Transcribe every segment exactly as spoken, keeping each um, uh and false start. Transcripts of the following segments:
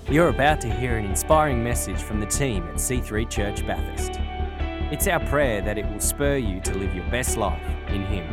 You're about to hear an inspiring message from the team at C three Church Bathurst. It's our prayer that it will spur you to live your best life in Him.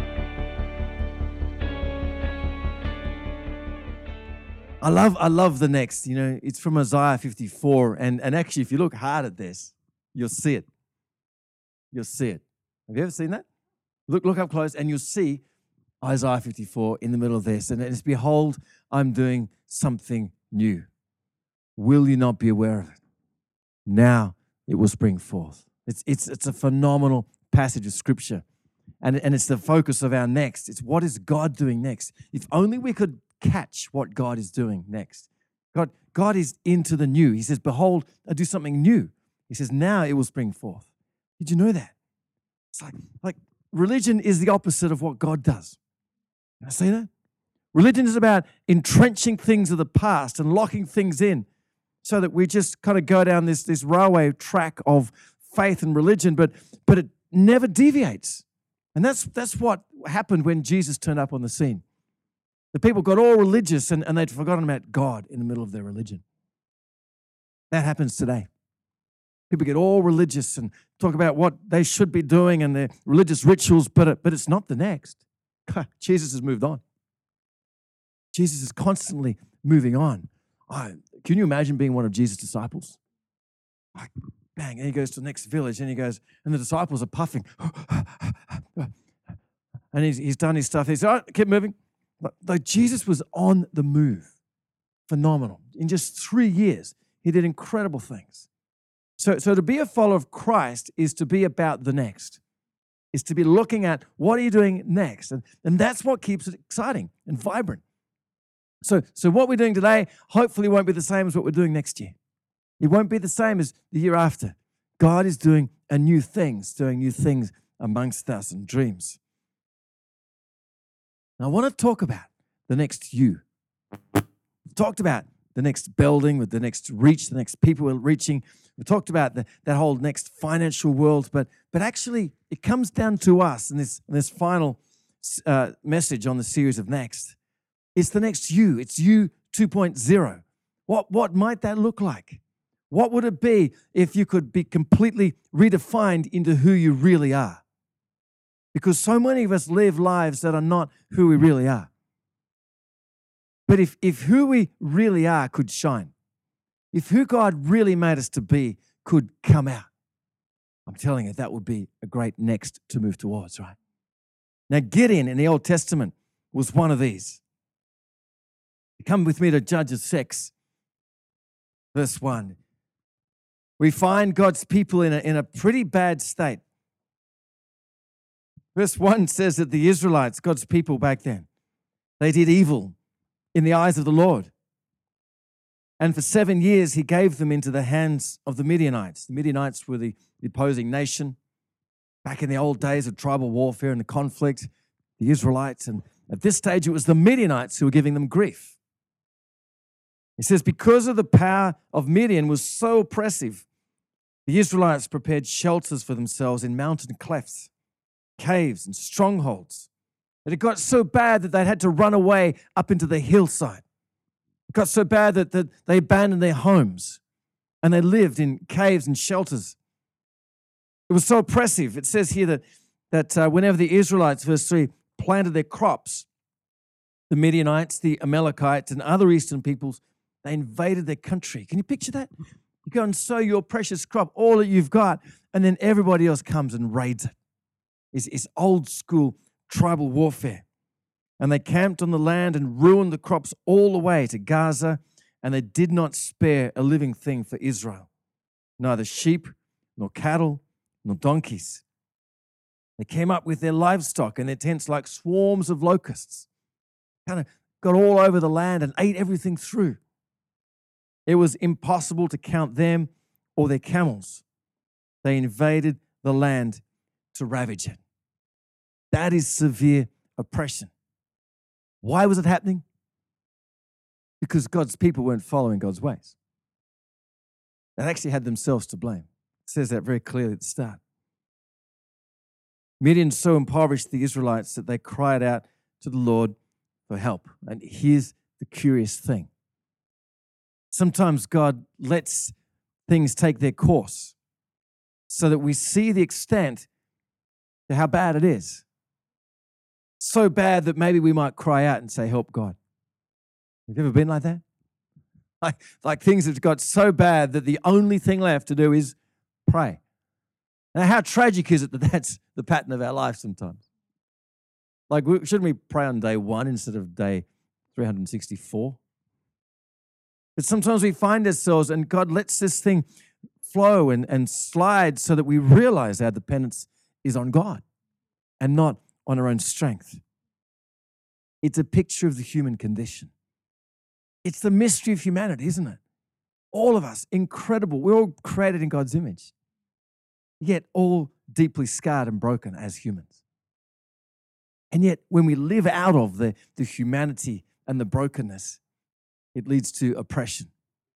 I love, I love the next. You know, it's from Isaiah fifty-four, and and actually, if you look hard at this, you'll see it. You'll see it. Have you ever seen that? Look, look up close, and you'll see Isaiah fifty-four in the middle of this, and it's behold, I'm doing something new. Will you not be aware of it? Now it will spring forth. It's it's it's a phenomenal passage of scripture, and and it's the focus of our next. It's what is God doing next? If only we could catch what God is doing next. God, God is into the new. He says, behold, I do something new. He says, now it will spring forth. Did you know that? It's like, like religion is the opposite of what God does. Can I say that? Religion is about entrenching things of the past and locking things in so that we just kind of go down this, this railway track of faith and religion, but, but it never deviates. And that's, that's what happened when Jesus turned up on the scene. The people got all religious and, and they'd forgotten about God in the middle of their religion. That happens today. People get all religious and talk about what they should be doing and their religious rituals, but, it, but it's not the next. Jesus has moved on. Jesus is constantly moving on. Oh, can you imagine being one of Jesus' disciples? Like, bang, and he goes to the next village and he goes, and the disciples are puffing. And he's, he's done his stuff. He's all right, keep moving. Like Jesus was on the move. Phenomenal. In just three years, he did incredible things. So, so to be a follower of Christ is to be about the next. Is to be looking at what are you doing next? And, and that's what keeps it exciting and vibrant. So, so what we're doing today hopefully won't be the same as what we're doing next year. It won't be the same as the year after. God is doing a new things, doing new things amongst us and dreams. Now, I want to talk about the next you. We've talked about the next building, with the next reach, the next people we're reaching. We talked about the, that whole next financial world, but but actually it comes down to us in this, in this final uh, message on the series of Next. It's the next you. It's you two point oh. What, what might that look like? What would it be if you could be completely redefined into who you really are? Because so many of us live lives that are not who we really are. But if, if who we really are could shine, if who God really made us to be could come out, I'm telling you, that would be a great next to move towards, right? Now, Gideon in the Old Testament was one of these. Come with me to Judges six, verse one. We find God's people in a, in a pretty bad state. Verse one says that the Israelites, God's people back then, they did evil in the eyes of the Lord. And for seven years, he gave them into the hands of the Midianites. The Midianites were the opposing nation. Back in the old days of tribal warfare and the conflict, the Israelites. And at this stage, it was the Midianites who were giving them grief. He says, because of the power of Midian was so oppressive, the Israelites prepared shelters for themselves in mountain clefts, caves and strongholds. And it got so bad that they had to run away up into the hillside. It got so bad that, that they abandoned their homes and they lived in caves and shelters. It was so oppressive. It says here that, that uh, whenever the Israelites, verse three, planted their crops, the Midianites, the Amalekites, and other eastern peoples, they invaded their country. Can you picture that? You go and sow your precious crop, all that you've got, and then everybody else comes and raids it. It's, it's old school tribal warfare. And they camped on the land and ruined the crops all the way to Gaza, and they did not spare a living thing for Israel, neither sheep, nor cattle, nor donkeys. They came up with their livestock and their tents like swarms of locusts, kind of got all over the land and ate everything through. It was impossible to count them or their camels. They invaded the land to ravage it. That is severe oppression. Why was it happening? Because God's people weren't following God's ways. They actually had themselves to blame. It says that very clearly at the start. Midian so impoverished the Israelites that they cried out to the Lord for help. And here's the curious thing. Sometimes God lets things take their course so that we see the extent to how bad it is. So bad that maybe we might cry out and say, help God. Have you ever been like that? Like, like things have got so bad that the only thing left to do is pray. Now, how tragic is it that that's the pattern of our life sometimes? Like, shouldn't we pray on day one instead of day three hundred sixty-four? But sometimes we find ourselves, and God lets this thing flow and, and slide so that we realize our dependence is on God and not on our own strength. It's a picture of the human condition. It's the mystery of humanity, isn't it? All of us, incredible. We're all created in God's image, yet all deeply scarred and broken as humans. And yet when we live out of the, the humanity and the brokenness, it leads to oppression.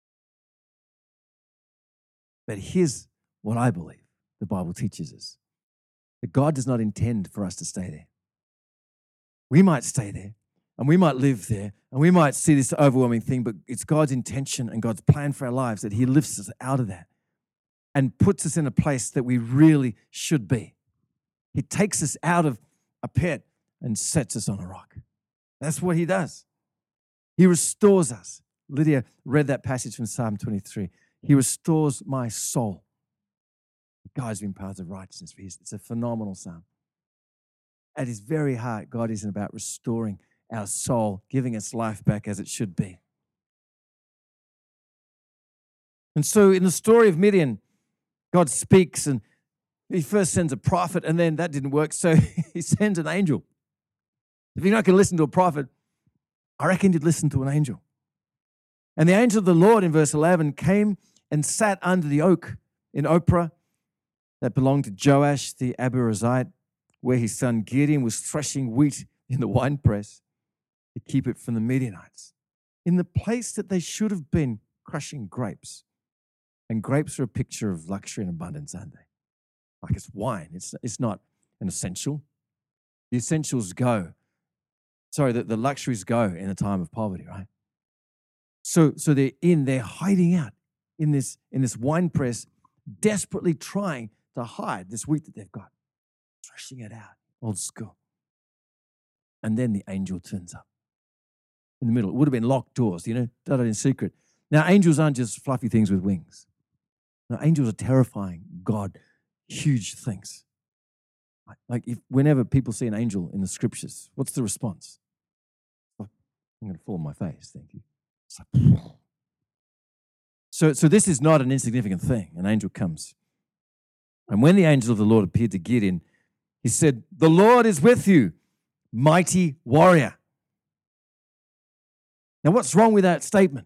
But here's what I believe the Bible teaches us, that God does not intend for us to stay there. We might stay there, and we might live there, and we might see this overwhelming thing, but it's God's intention and God's plan for our lives that he lifts us out of that and puts us in a place that we really should be. He takes us out of a pit and sets us on a rock. That's what he does. He restores us. Lydia read that passage from Psalm twenty-three. He restores my soul. He guides me in paths of righteousness. It's a phenomenal psalm. At his very heart, God isn't about restoring our soul, giving us life back as it should be. And so in the story of Midian, God speaks and he first sends a prophet, and then that didn't work, so he sends an angel. If you're not going to listen to a prophet, I reckon you'd listen to an angel. And the angel of the Lord in verse eleven came and sat under the oak in Ophrah that belonged to Joash the Abiezrite, where his son Gideon was threshing wheat in the winepress to keep it from the Midianites, in the place that they should have been crushing grapes. And grapes are a picture of luxury and abundance, aren't they? Like it's wine. It's, it's not an essential. The essentials go. Sorry, the, the luxuries go in a time of poverty, right? So, so they're in, they're hiding out in this, in this wine press, desperately trying to hide this wheat that they've got, threshing it out, old school. And then the angel turns up in the middle. It would have been locked doors, you know, done it in secret. Now, angels aren't just fluffy things with wings. No, angels are terrifying, God, huge things. Like, like if whenever people see an angel in the scriptures, what's the response? Like, I'm going to fall on my face, thank you. It's like, so, so this is not an insignificant thing. An angel comes. And when the angel of the Lord appeared to Gideon, he said, "The Lord is with you, mighty warrior." Now, what's wrong with that statement?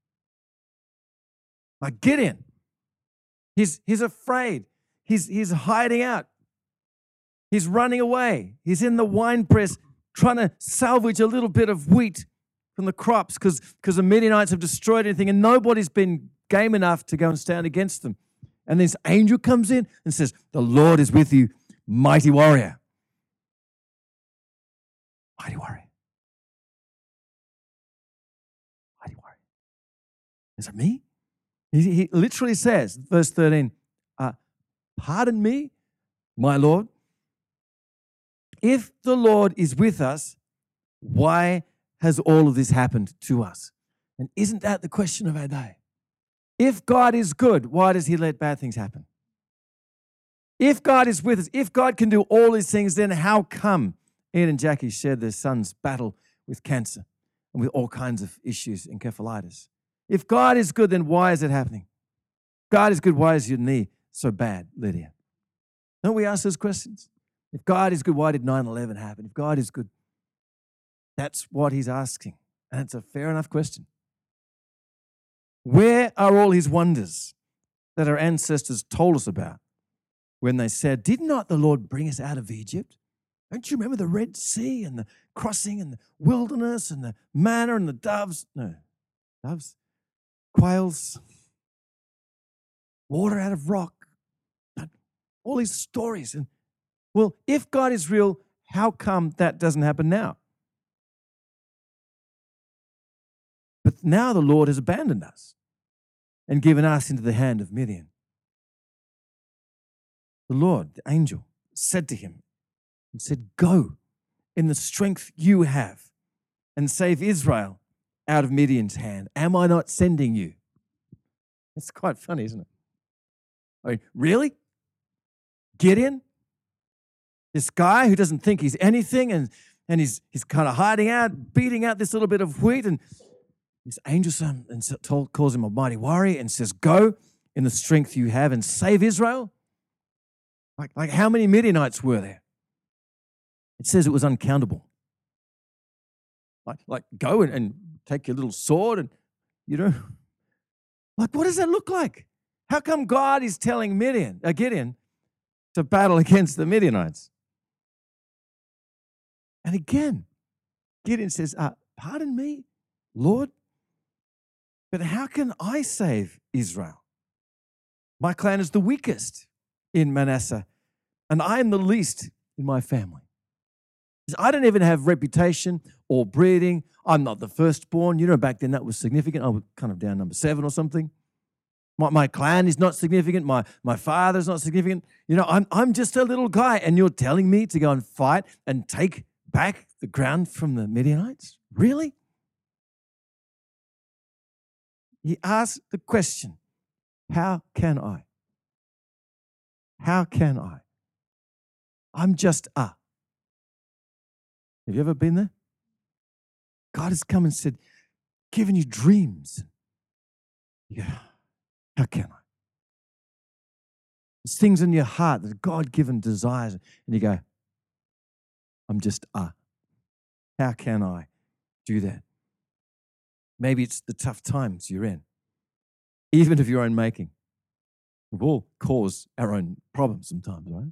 Like Gideon, he's, he's afraid. He's, he's hiding out. He's running away. He's in the winepress trying to salvage a little bit of wheat from the crops because because the Midianites have destroyed everything and nobody's been game enough to go and stand against them. And this angel comes in and says, "The Lord is with you, mighty warrior." Mighty warrior. Mighty warrior. Is it me? He, he literally says, verse thirteen, uh, "Pardon me, my Lord. If the Lord is with us, why has all of this happened to us?" And isn't that the question of our day? If God is good, why does he let bad things happen? If God is with us, if God can do all these things, then how come Ian and Jackie shared their son's battle with cancer and with all kinds of issues, encephalitis? If God is good, then why is it happening? God is good, why is your knee so bad, Lydia? Don't we ask those questions? If God is good, why did nine eleven happen? If God is good, that's what he's asking. And it's a fair enough question. Where are all his wonders that our ancestors told us about when they said, "Did not the Lord bring us out of Egypt? Don't you remember the Red Sea and the crossing and the wilderness and the manna and the doves?" No, doves, quails, water out of rock. All these stories. And well, if God is real, how come that doesn't happen now? But now the Lord has abandoned us. and given us into the hand of Midian. The Lord, the angel, said to him and said, go in the strength you have and save Israel out of Midian's hand. Am I not sending you? It's quite funny, isn't it? I mean, really? Gideon? This guy who doesn't think he's anything and, and he's, he's kind of hiding out, beating out this little bit of wheat, and this angel son and so told, calls him a mighty warrior and says, go in the strength you have and save Israel. Like, like how many Midianites were there? It says it was uncountable. Like, like go and, and take your little sword and, you know, like what does that look like? How come God is telling Midian, uh, Gideon to battle against the Midianites? And again, Gideon says, uh, pardon me, Lord, but how can I save Israel? My clan is the weakest in Manasseh, and I am the least in my family. I don't even have reputation or breeding. I'm not the firstborn. You know, back then that was significant. I was kind of down number seven or something. My, my clan is not significant. My, my father's not significant. You know, I'm, I'm just a little guy, and you're telling me to go and fight and take back the ground from the Midianites? Really? He asked the question, how can I? How can I? I'm just a. Have you ever been there? God has come and said, given you dreams. Yeah, how can I? There's things in your heart that God-given desires, and you go, I'm just a. How can I do that? Maybe it's the tough times you're in, even of your own making. We've all caused our own problems sometimes, right?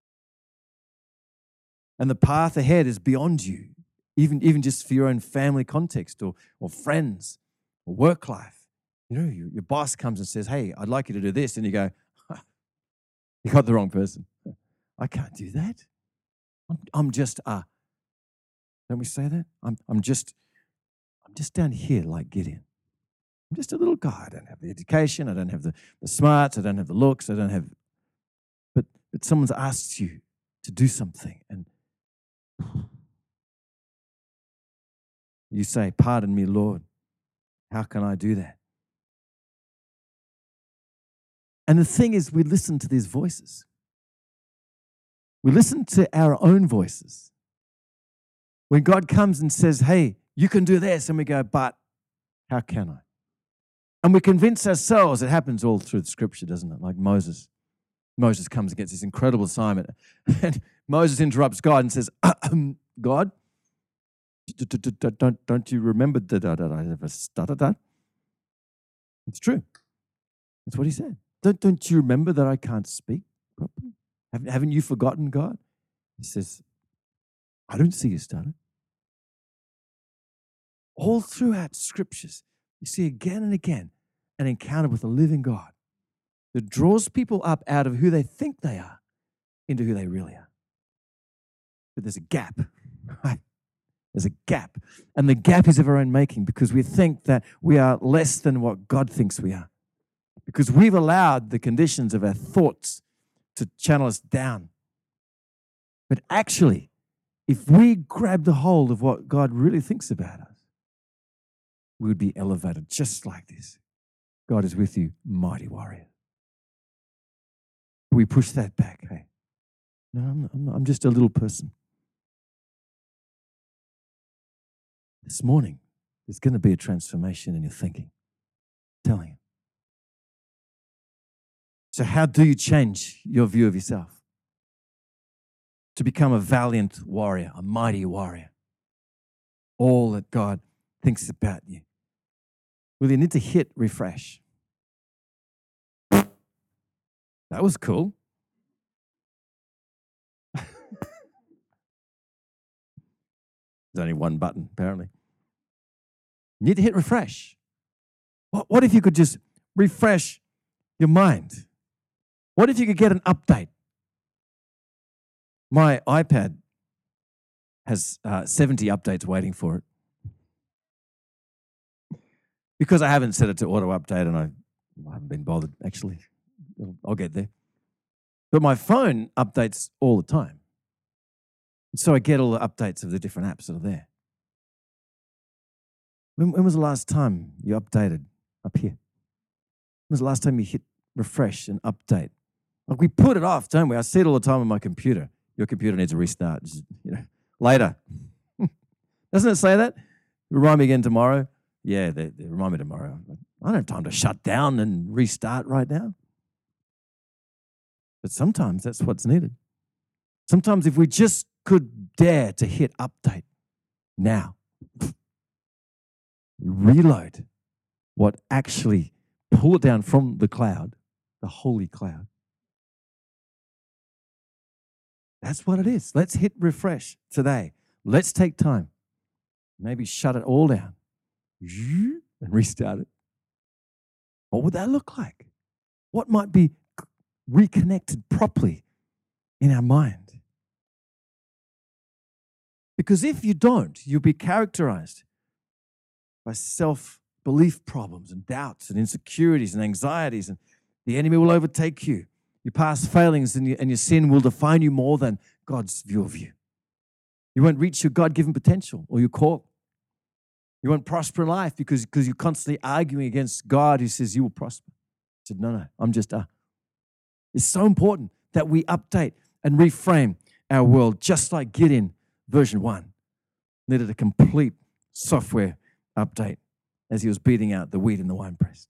And the path ahead is beyond you, even, even just for your own family context or, or friends or work life. You know, your, your boss comes and says, hey, I'd like you to do this. And you go, you got the wrong person. I can't do that. I'm, I'm just a. Don't we say that? I'm, I'm just, I'm just down here like Gideon. I'm just a little guy. I don't have the education. I don't have the, the smarts. I don't have the looks. I don't have, but, but someone's asked you to do something, and you say, pardon me, Lord, how can I do that? And the thing is, we listen to these voices. We listen to our own voices. When God comes and says, hey, you can do this, and we go, but how can I? And we convince ourselves. It happens all through the scripture, doesn't it? Like Moses. Moses comes and gets this incredible assignment. And Moses interrupts God and says, God, don't, don't you remember that I ever stuttered that? It's true. That's what he said. Don't, don't you remember that I can't speak properly? Haven't, haven't you forgotten, God? He says, I don't see you stutter. All throughout scriptures, you see again and again an encounter with a living God that draws people up out of who they think they are into who they really are. But there's a gap, right? There's a gap. And the gap is of our own making because we think that we are less than what God thinks we are. Because we've allowed the conditions of our thoughts to channel us down. But actually, if we grab the hold of what God really thinks about us, we would be elevated just like this. God is with you, mighty warrior. We push that back, hey? No, I'm, not, I'm, not, I'm just a little person. This morning, there's going to be a transformation in your thinking. I'm telling you. So how do you change your view of yourself? To become a valiant warrior, a mighty warrior. All that God thinks about you. Well, you need to hit refresh. That was cool. There's only one button, apparently. You need to hit refresh. What, what if you could just refresh your mind? What if you could get an update? My iPad has uh, seventy updates waiting for it. Because I haven't set it to auto-update and I I haven't been bothered, actually. I'll get there. But my phone updates all the time. So I get all the updates of the different apps that are there. When, when was the last time you updated up here? When was the last time you hit refresh and update? Like, we put it off, don't we? I see it all the time on my computer. Your computer needs a restart. Just, you know, later. Doesn't it say that? Remind me again tomorrow. Yeah, they, they remind me tomorrow. I don't have time to shut down and restart right now. But sometimes that's what's needed. Sometimes if we just could dare to hit update now, reload what actually pull it down from the cloud, the holy cloud. That's what it is. Let's hit refresh today. Let's take time. Maybe shut it all down and restart it. What would that look like? What might be reconnected properly in our mind? Because if you don't, you'll be characterized by self-belief problems and doubts and insecurities and anxieties, and the enemy will overtake you. Your past failings and your, and your sin will define you more than God's view of you. You won't reach your God-given potential or your call. You won't prosper in life because, because you're constantly arguing against God who says you will prosper. I said, no, no, I'm just a. It's so important that we update and reframe our world, just like Gideon version one needed a complete software update as he was beating out the wheat in the winepress.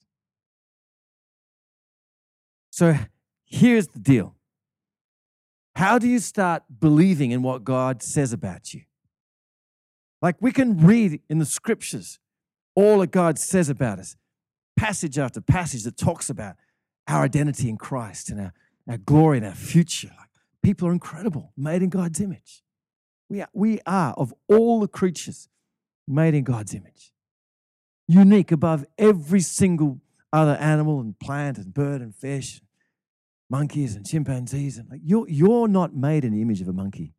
So here's the deal. How do you start believing in what God says about you? Like, we can read in the scriptures all that God says about us, passage after passage that talks about our identity in Christ and our, our glory and our future. Like, people are incredible, made in God's image. We are, we are, of all the creatures, made in God's image. Unique above every single other animal and plant and bird and fish, monkeys and chimpanzees. And like, you're, you're not made in the image of a monkey.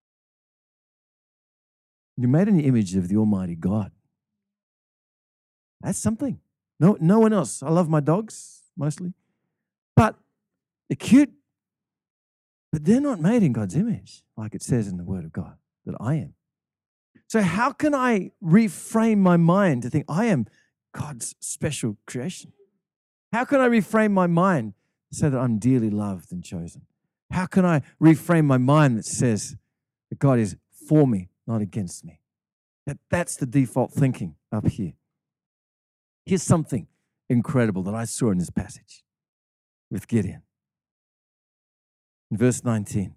You're made in the image of the Almighty God. That's something. No, no one else. I love my dogs, mostly. But they're cute. But they're not made in God's image, like it says in the Word of God, that I am. So how can I reframe my mind to think I am God's special creation? How can I reframe my mind so that I'm dearly loved and chosen? How can I reframe my mind that says that God is for me, not against me? That, that's the default thinking up here. Here's something incredible that I saw in this passage with Gideon. In verse nineteen,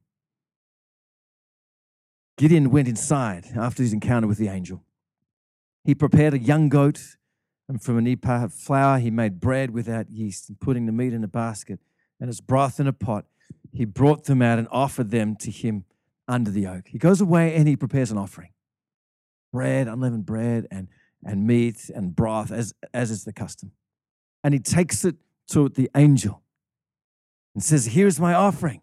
Gideon went inside after his encounter with the angel. He prepared a young goat, and from an ephah of flour he made bread without yeast, and putting the meat in a basket and its broth in a pot, he brought them out and offered them to him under the oak. He goes away and he prepares an offering. Bread, unleavened bread, and, and meat and broth, as, as is the custom. And he takes it to the angel and says, here's my offering.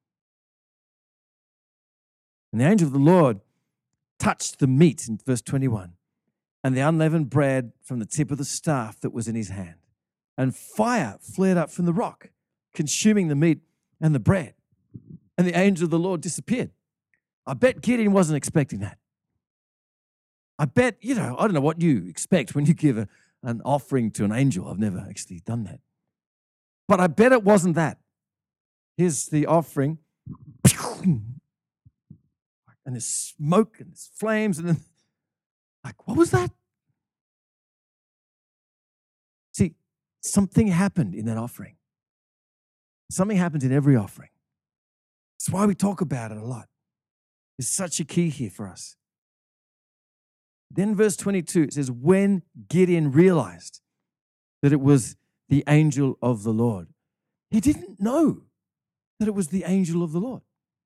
And the angel of the Lord touched the meat in verse twenty-one and the unleavened bread from the tip of the staff that was in his hand. And fire flared up from the rock, consuming the meat and the bread. And the angel of the Lord disappeared. I bet Gideon wasn't expecting that. I bet, you know, I don't know what you expect when you give a, an offering to an angel. I've never actually done that. But I bet it wasn't that. Here's the offering. And there's smoke and there's flames. And then, like, what was that? See, something happened in that offering. Something happens in every offering. That's why we talk about it a lot. It's such a key here for us. Then verse twenty-two, it says, when Gideon realized that it was the angel of the Lord, he didn't know that it was the angel of the Lord.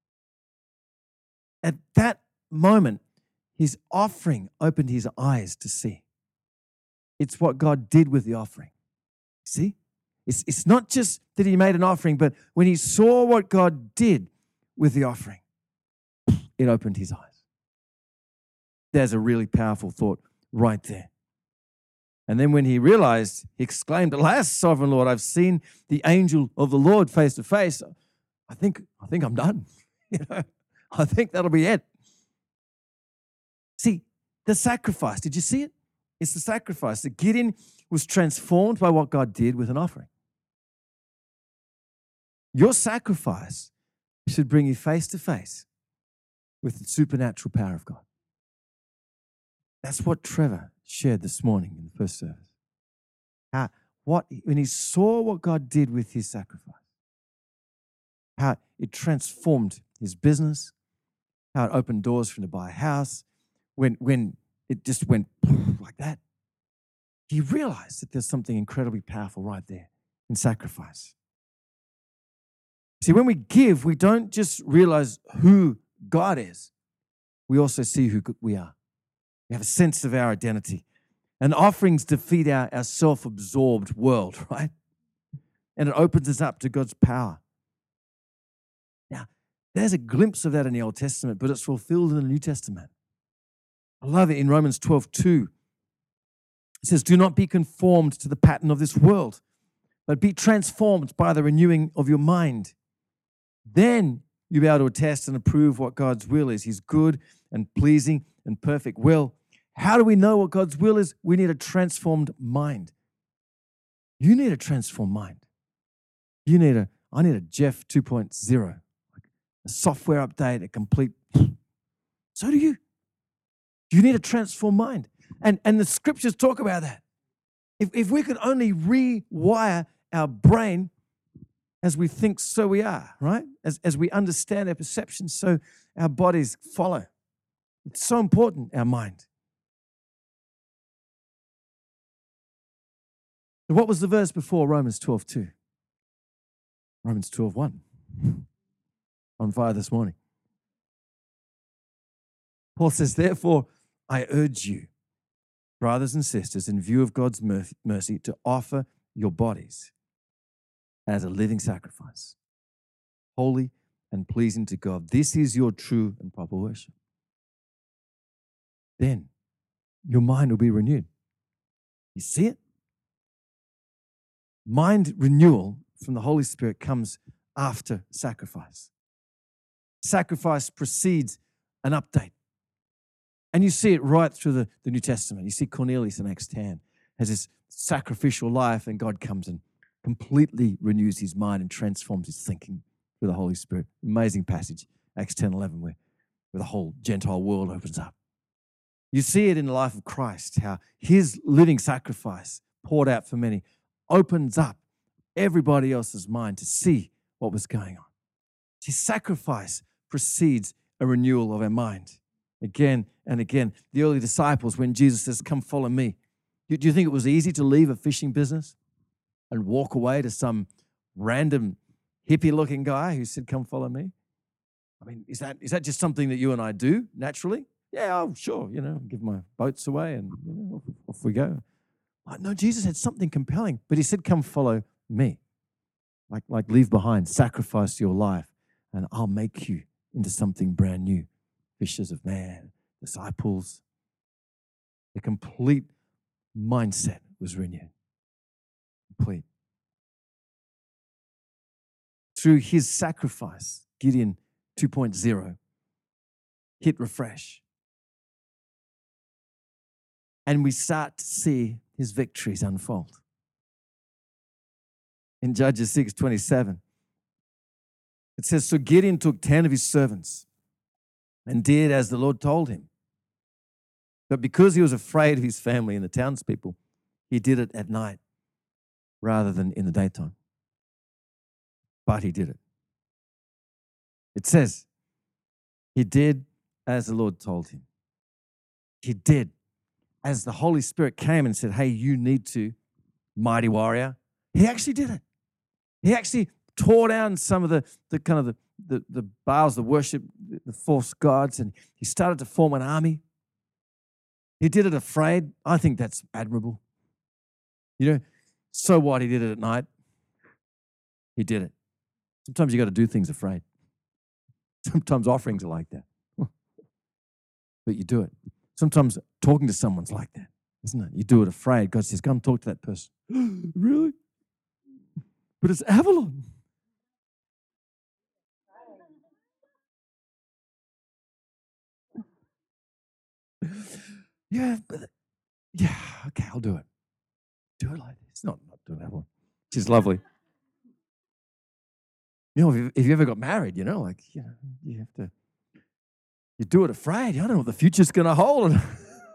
At that moment, his offering opened his eyes to see. It's what God did with the offering. See? It's, it's not just that he made an offering, but when he saw what God did with the offering, it opened his eyes. There's a really powerful thought right there. And then when he realized, he exclaimed, "Alas, sovereign Lord, I've seen the angel of the Lord face to face. I think, I think I'm done. You know, I think that'll be it." See, the sacrifice, did you see it? It's the sacrifice. That Gideon was transformed by what God did with an offering. Your sacrifice should bring you face to face with the supernatural power of God. That's what Trevor shared this morning in the first service. How, what, when he saw what God did with his sacrifice, how it transformed his business, how it opened doors for him to buy a house, when, when it just went like that, he realized that there's something incredibly powerful right there in sacrifice. See, when we give, we don't just realize who God is, we also see who we are. We have a sense of our identity. And offerings defeat our, our self-absorbed world, right? And it opens us up to God's power. Now, there's a glimpse of that in the Old Testament, but it's fulfilled in the New Testament. I love it in Romans twelve two. It says, "Do not be conformed to the pattern of this world, but be transformed by the renewing of your mind. Then you'll be able to attest and approve what God's will is, his good and pleasing and perfect will." How do we know what God's will is? We need a transformed mind. You need a transformed mind. You need a, I need a Jeff two point oh, a software update, a complete. So do you. You need a transformed mind. And, and the scriptures talk about that. If, if we could only rewire our brain as we think, so we are, right? As, as we understand our perceptions, so our bodies follow. It's so important, our mind. So what was the verse before Romans twelve two? Romans twelve one. On fire this morning. Paul says, "Therefore, I urge you, brothers and sisters, in view of God's mercy, to offer your bodies as a living sacrifice, holy and pleasing to God. This is your true and proper worship. Then your mind will be renewed." You see it? Mind renewal from the Holy Spirit comes after sacrifice. Sacrifice precedes an update. And you see it right through the, the New Testament. You see Cornelius in Acts ten has this sacrificial life, and God comes and completely renews his mind and transforms his thinking through the Holy Spirit. Amazing passage, Acts ten eleven, where, where the whole Gentile world opens up. You see it in the life of Christ, how his living sacrifice poured out for many opens up everybody else's mind to see what was going on. His sacrifice precedes a renewal of our mind. Again and again, the early disciples, when Jesus says, "Come follow me," do you think it was easy to leave a fishing business and walk away to some random hippie-looking guy who said, "Come follow me"? I mean, is that is that just something that you and I do naturally? Yeah, oh, sure, you know, give my boats away and you know, off, off we go. But no, Jesus had something compelling, but he said, "Come follow me." Like, like leave behind, sacrifice your life, and I'll make you into something brand new. Fishers of man, disciples. The complete mindset was renewed. Complete. Through his sacrifice, Gideon two point oh hit refresh. And we start to see his victories unfold. In Judges six twenty-seven, it says, "So Gideon took ten of his servants and did as the Lord told him. But because he was afraid of his family and the townspeople, he did it at night rather than in the daytime. But he did it." It says, he did as the Lord told him. He did. As the Holy Spirit came and said, "Hey, you need to, mighty warrior," he actually did it. He actually tore down some of the, the kind of the, the, the Baals, the worship, the false gods, and he started to form an army. He did it afraid. I think that's admirable. You know, so what? He did it at night. He did it. Sometimes you got to do things afraid. Sometimes offerings are like that. But you do it. Sometimes talking to someone's like that. isn't it? You do it afraid. God says, go and talk to that person. Really? But it's Avalon. Yeah, but, yeah, okay, I'll do it. Do it like this. Not, not doing Avalon. She's lovely. You know, if you, if you ever got married, you know, like, you know, you have to, you do it afraid. I don't know what the future's going to hold. I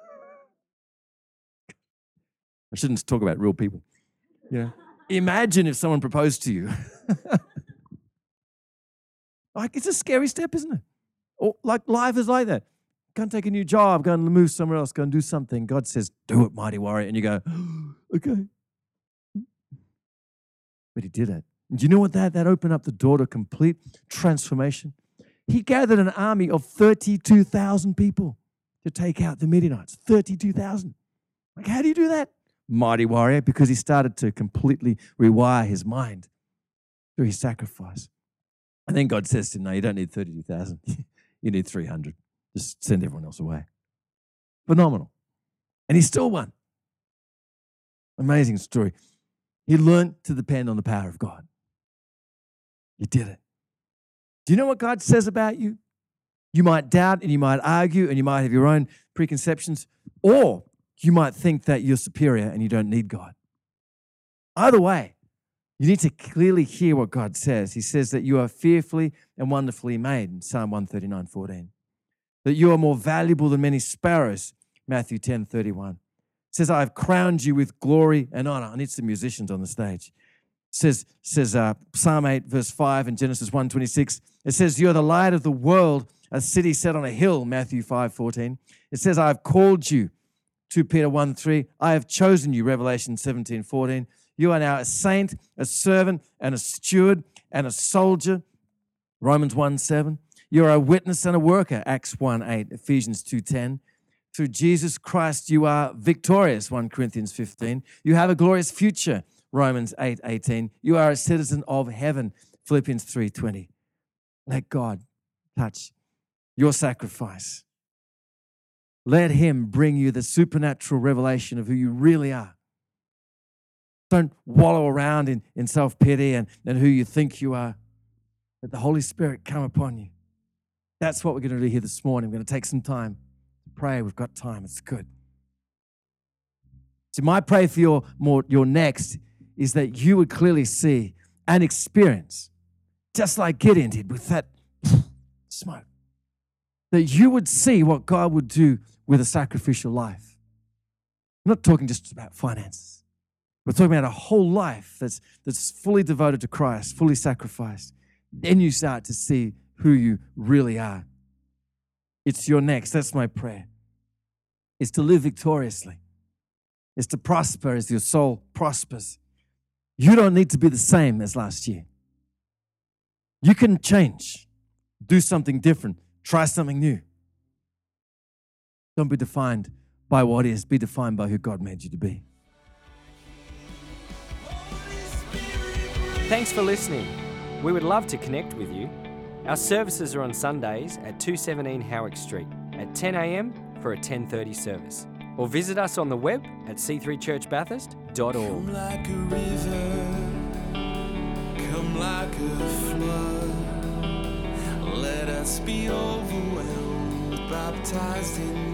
shouldn't talk about real people. Yeah. Imagine if someone proposed to you. Like, it's a scary step, isn't it? Or like life is like that. Go and take a new job, go and move somewhere else, go and do something. God says, do it, mighty warrior. And you go, okay. But he did it. And do you know what that? That opened up the door to complete transformation. He gathered an army of thirty-two thousand people to take out the Midianites. thirty-two thousand. Like, how do you do that? Mighty warrior, because he started to completely rewire his mind through his sacrifice. And then God says to him, no, you don't need thirty-two thousand. You need three hundred. Just send everyone else away. Phenomenal. And he still won. Amazing story. He learned to depend on the power of God. He did it. Do you know what God says about you? You might doubt and you might argue and you might have your own preconceptions, or you might think that you're superior and you don't need God. Either way, you need to clearly hear what God says. He says that you are fearfully and wonderfully made in Psalm one thirty-nine fourteen. That you are more valuable than many sparrows, Matthew ten thirty-one. It says, I have crowned you with glory and honor. I need some musicians on the stage. It says, says uh, Psalm eight, verse five, and Genesis one twenty-six. It says, you are the light of the world, a city set on a hill, Matthew five fourteen. It says, I have called you, Second Peter one three. I have chosen you, Revelation seventeen fourteen. You are now a saint, a servant, and a steward, and a soldier, Romans one seven. You are a witness and a worker, Acts one eight, Ephesians two ten. Through Jesus Christ, you are victorious, First Corinthians fifteen. You have a glorious future, Romans eight eighteen. You are a citizen of heaven, Philippians three twenty. Let God touch your sacrifice. Let him bring you the supernatural revelation of who you really are. Don't wallow around in, in self-pity and, and who you think you are. Let the Holy Spirit come upon you. That's what we're going to do here this morning. We're going to take some time to pray. We've got time. It's good. So my prayer for your, more, your next is that you would clearly see and experience, just like Gideon did with that smoke, that you would see what God would do with a sacrificial life. I'm not talking just about finances. We're talking about a whole life that's, that's fully devoted to Christ, fully sacrificed. Then you start to see who you really are. It's your next. That's my prayer. It's to live victoriously. It's to prosper as your soul prospers. You don't need to be the same as last year. You can change, do something different, try something new. Don't be defined by what is. Be defined by who God made you to be. Thanks for listening. We would love to connect with you. Our services are on Sundays at two seventeen Howick Street at ten a.m. for a ten thirty service. Or visit us on the web at c three church bathurst dot org. Come like a river, come like a flood. Let us be overwhelmed, baptized in